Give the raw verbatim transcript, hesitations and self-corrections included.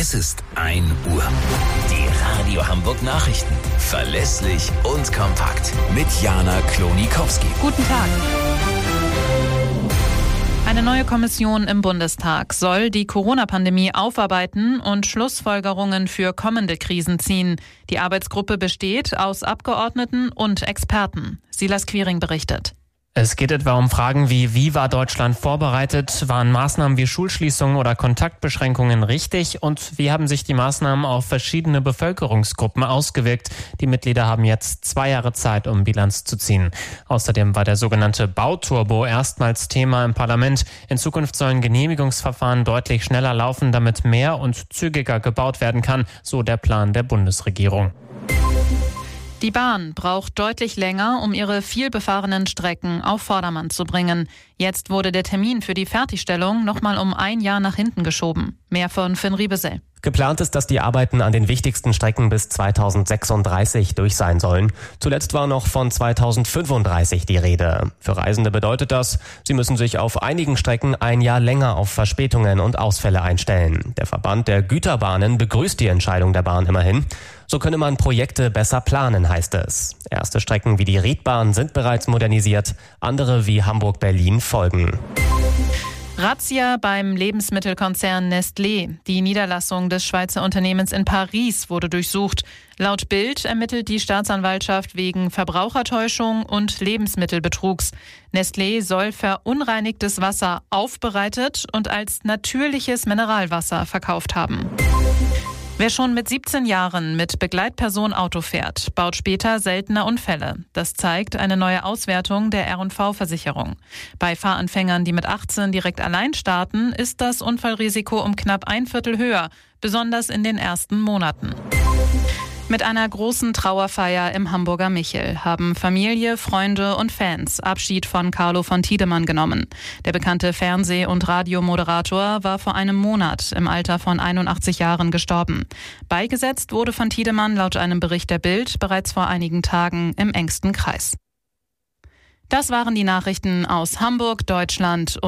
Es ist ein Uhr. Die Radio Hamburg Nachrichten. Verlässlich und kompakt. Mit Jana Klonikowski. Guten Tag. Eine neue Kommission im Bundestag soll die Corona-Pandemie aufarbeiten und Schlussfolgerungen für kommende Krisen ziehen. Die Arbeitsgruppe besteht aus Abgeordneten und Experten. Silas Quiring berichtet. Es geht etwa um Fragen wie, wie war Deutschland vorbereitet? Waren Maßnahmen wie Schulschließungen oder Kontaktbeschränkungen richtig? Und wie haben sich die Maßnahmen auf verschiedene Bevölkerungsgruppen ausgewirkt? Die Mitglieder haben jetzt zwei Jahre Zeit, um Bilanz zu ziehen. Außerdem war der sogenannte Bauturbo erstmals Thema im Parlament. In Zukunft sollen Genehmigungsverfahren deutlich schneller laufen, damit mehr und zügiger gebaut werden kann, so der Plan der Bundesregierung. Die Bahn braucht deutlich länger, um ihre vielbefahrenen Strecken auf Vordermann zu bringen. Jetzt wurde der Termin für die Fertigstellung nochmal um ein Jahr nach hinten geschoben. Mehr von Finn Riebesell. Geplant ist, dass die Arbeiten an den wichtigsten Strecken bis zweitausendsechsunddreißig durch sein sollen. Zuletzt war noch von zweitausendfünfunddreißig die Rede. Für Reisende bedeutet das, sie müssen sich auf einigen Strecken ein Jahr länger auf Verspätungen und Ausfälle einstellen. Der Verband der Güterbahnen begrüßt die Entscheidung der Bahn immerhin. So könne man Projekte besser planen, heißt es. Erste Strecken wie die Riedbahn sind bereits modernisiert, andere wie Hamburg-Berlin folgen. Razzia beim Lebensmittelkonzern Nestlé. Die Niederlassung des Schweizer Unternehmens in Paris wurde durchsucht. Laut Bild ermittelt die Staatsanwaltschaft wegen Verbrauchertäuschung und Lebensmittelbetrugs. Nestlé soll verunreinigtes Wasser aufbereitet und als natürliches Mineralwasser verkauft haben. Wer schon mit siebzehn Jahren mit Begleitperson Auto fährt, baut später seltener Unfälle. Das zeigt eine neue Auswertung der R und V-Versicherung. Bei Fahranfängern, die mit achtzehn direkt allein starten, ist das Unfallrisiko um knapp ein Viertel höher, besonders in den ersten Monaten. Mit einer großen Trauerfeier im Hamburger Michel haben Familie, Freunde und Fans Abschied von Carlo von Tiedemann genommen. Der bekannte Fernseh- und Radiomoderator war vor einem Monat im Alter von einundachtzig Jahren gestorben. Beigesetzt wurde von Tiedemann laut einem Bericht der Bild bereits vor einigen Tagen im engsten Kreis. Das waren die Nachrichten aus Hamburg, Deutschland und